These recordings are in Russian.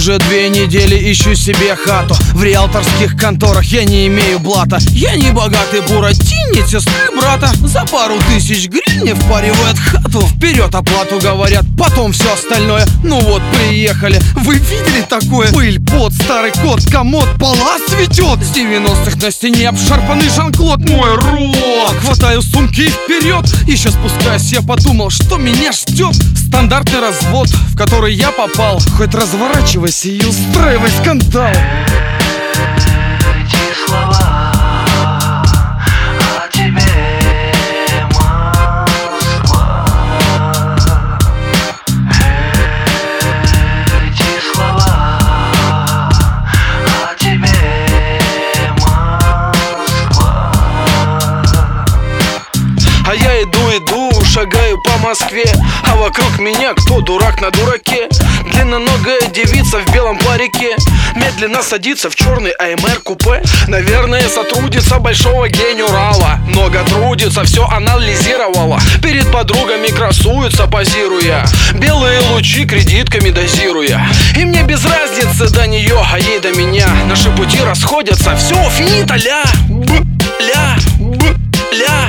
Уже 2 недели ищу себе хату. В риэлторских конторах я не имею блата. Я не богатый буратино, сестры брата. За пару тысяч гривен впаривает хату. Вперед оплату говорят, потом все остальное. Ну вот, приехали. Вы видели такое? Пыль, пот, старый кот, комод, пола цветет. С 90-х на стене обшарпанный Жан-Клод. Мой рот! Хватаю сумки и вперед. Еще спускаясь, я подумал, что меня ждет. Стандартный развод, в который я попал. Хоть разворачивайся и устраивай скандал. Эти слова о тебе, Москва. Эти слова о тебе, Москва. А я иду, шагаю по Москве. А вокруг меня кто дурак на дураке? Длинноногая девица в белом парике медленно садится в черный АМР купе. Наверное, сотрудница большого генерала. Много трудится, все анализировала. Перед подругами красуется, позируя. Белые лучи кредитками дозируя. И мне без разницы до нее, а ей до меня. Наши пути расходятся, все, финита ля. Ля, ля,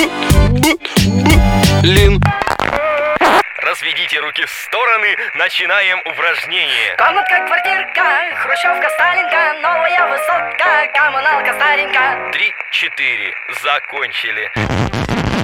лин. Разведите руки в стороны, начинаем упражнение. Комнатка, квартирка, хрущевка, Сталинка, новая высотка, коммуналка старенькая. 3, 4, закончили.